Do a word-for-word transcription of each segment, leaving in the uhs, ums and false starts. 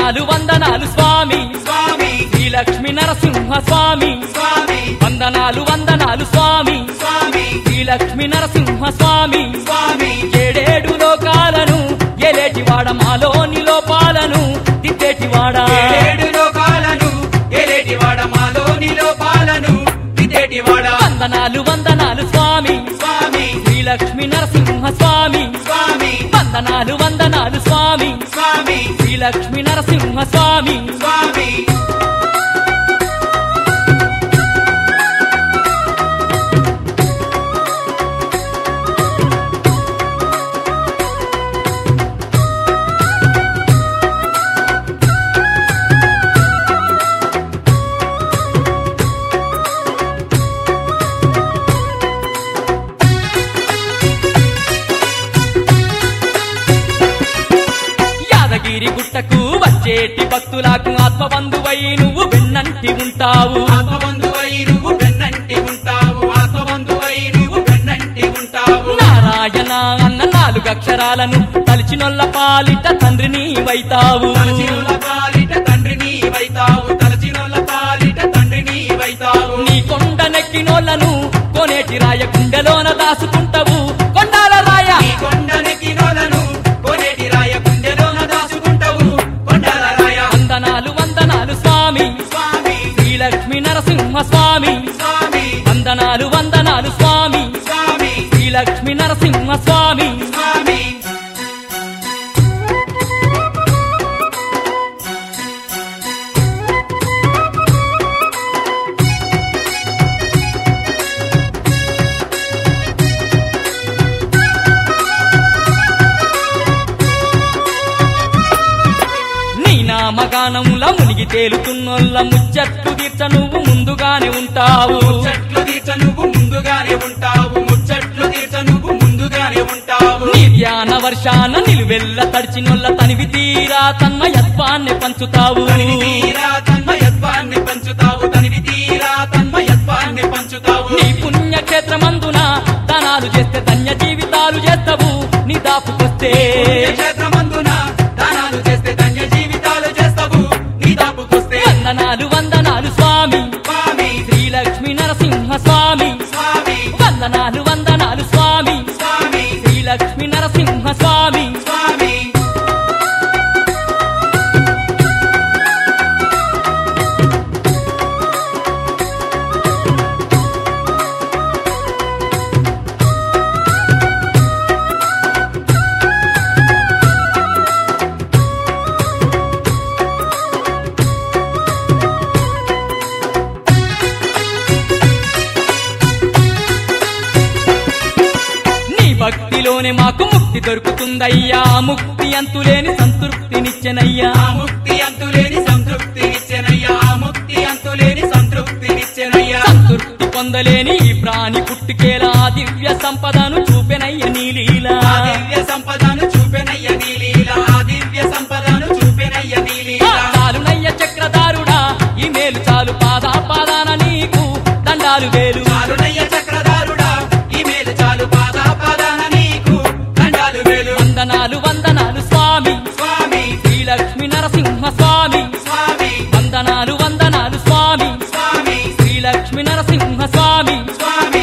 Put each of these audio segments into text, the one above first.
వందనాలు వందనాలు స్వామి స్వామి శ్రీ లక్ష్మీ నరసింహ స్వామి స్వామి వందనాలు వందనాలు స్వామి స్వామి శ్రీ లక్ష్మీ నరసింహ స్వామి స్వామి ఏడేడు లోకాలను ఎలేటివాడ మాలోని లోపాలను దిద్దేటివాడ ఏడు లోకాలను ఏలేటివాడ మాలోని లోపాలను దిద్దేటివాడ వందనాలు వందనాలు స్వామి స్వామి శ్రీ లక్ష్మీ నరసింహ స్వామి స్వామి వందనాలు వందనాలు స్వామి స్వామి శ్రీ లక్ష్మీ నరసింహ స్వామి స్వామి యాదగిరి గుట్టకు వచ్చేటి భక్తులకు ఆత్మబంధువై నువ్వు వెన్నంటి ఉంటావు ఆత్మబంధువై నువ్వు వెన్నంటి ఉంటావు ఆత్మబంధువై నువ్వు వెన్నంటి ఉంటావు నారాయణ అన్న నాలుగు అక్షరాలను తలిచినొల్ల పాలిట తండ్రిని వైతావు తలచినోళ్ళ పాలిట తండ్రిని వైతావు తలచినోళ్ళ పాలిట తండ్రిని వైతావు నీ కొండ నెక్కినోళ్లను కొనేటి రాయ గుండెలోన దాసుకుంటావు కొండాల రాయ నీ కొండనెక్కినోళ్ళను కొనేటి రాయ గుండెలోన దాచుకుంటావు కొండల రాయ వందనాలు వందనాలు స్వామి స్వామి శ్రీ లక్ష్మీ నరసింహ స్వామి స్వామి వందనాలు వందనాలు స్వామి స్వామి శ్రీ లక్ష్మీ నరసింహ స్వామి స్వామి నీ నామగానముల మునిగి తేలుతున్నోళ్ళ ముచ్చట్లు తీర్చ నువ్వు ముందుగానే ఉంటావు ముచ్చట్లు తీర్చ నువ్వు ముందుగానే ఉంటావు ముచ్చట్లు తీర్చ నువ్వు ముందుగానే ఉంటావు నీ ధ్యాన వర్షాన నిలువెల్ల తడిచినొల్ల తనివి తీరా తన్మయత్వాన్ని పంచుతావు తనివి తీరా తన్మయత్వాన్ని పంచుతావు తనివి తీరా తన్మయత్వాన్ని పంచుతావు నీ పుణ్యక్షేత్రమందున దానాలు చేస్తే ధన్య జీవితాలు చేస్తావు నీ దాపుకొస్తే క్షేత్రమందున దానాలు చేస్తే ధన్య జీవితాలు చేస్తావు నీ దాపుకొస్తే వందనాలు వందనాలు స్వామి స్వామి శ్రీ లక్ష్మీ నరసింహ స్వామి స్వామి వందనాలు వందనాలు స్వామి స్వామి శ్రీ లక్ష్మీ నరసింహ స్వామి స్వామి నీ భక్తిలోనే మాకు ముక్తి దొరుకుతుందయ్యా ముక్తి అంతులేని సంతృప్తినిచ్చెనయ్యా ఆ ముక్తి అంతులేని సంతృప్తినిచ్చెనయ్యా ఆ ముక్తి అంతులేని సంతృప్తినిచ్చెనయ్యా సంతృప్తి పొందలేని ఈ ప్రాణి పుట్టుకేలా దివ్య సంపదను చూపెనయ్య నీ లీలా ఆ దివ్య సంపదను చూపెనయ్య నీ లీల ఆ దివ్య సంపదను చూపెనయ్య నీ లీల చాలునయ్య చక్రధారుడా ఈ మేలు చాలు పాదా పాదాన నీకు దండాలు వేలు చాలునయ్య చక్రధారుడా ఈ మేలు చాలు పాదా పాదాన నీకు దండాలు వేలు వందనాలు వందనాలు స్వామి స్వామి శ్రీ లక్ష్మీ నరసింహ స్వామి స్వామి వందనాలు వందనాలు స్వామి స్వామి శ్రీ లక్ష్మీ నరసింహ స్వామి స్వామి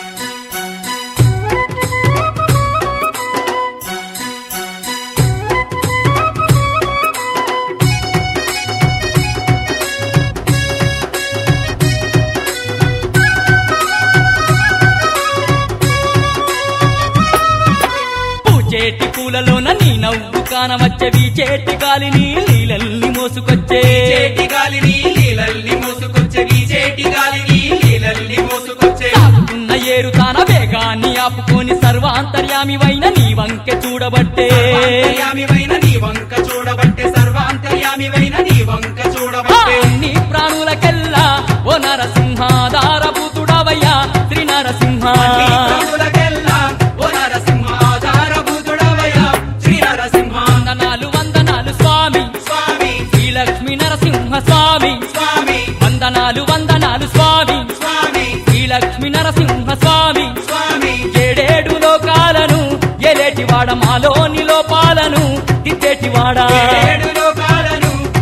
పూచేటి పూలలోన నీ నవ్వు కానవచ్చే వీచేటి గాలిని నీళ్ళల్ని మోసుకొచ్చే చేటి గాలిని నీలల్ని మోసుకొచ్చే నీ చేటి గాలిని నీలల్ని మోసుకొచ్చే సాగుతున్న ఏరు తాన వేగాన్ని ఆపుకొని సర్వాంతర్యామివైన నీ వంకె చూడబట్టే సర్వాంతర్యామివైన నీ వంక చూడబట్టే సర్వాంతర్యామివైన నీ వంక చూడబట్టే నీ ప్రాణులకెల్లా ఓ నరసింహాధారభూతుడవయ్యా శ్రీ నరసింహ నీ ప్రాణులకెల్లా ఓ నరసింహ ఆధారభూతుడవయ్యా శ్రీ నరసింహ వందనాలు వందనాలు స్వామి స్వామి శ్రీ లక్ష్మీ నరసింహ స్వామి స్వామి వందనాలు వందనాలు స్వామి స్వామి శ్రీ లక్ష్మీ నరసింహ స్వామి స్వామి ఏడేడు లోకాలను ఎలేటివాడ మాలోని లోపాలను దిద్దేటివాడా ఏడు లోకాలను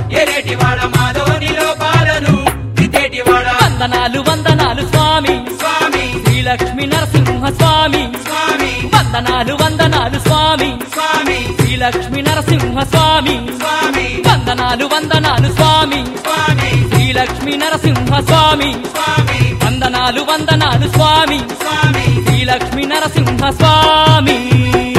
వందనాలు వందనాలు స్వామి స్వామి శ్రీ లక్ష్మీ నరసింహ స్వామి స్వామి వందనాలు వందనాలు స్వామి స్వామి శ్రీ లక్ష్మీ నరసింహ స్వామి స్వామి వందనాలు వందనాలు స్వామి స్వామి శ్రీ లక్ష్మీ నరసింహ స్వామి స్వామి వందనాలు వందనాలు స్వామి స్వామి శ్రీ లక్ష్మీ నరసింహ స్వామి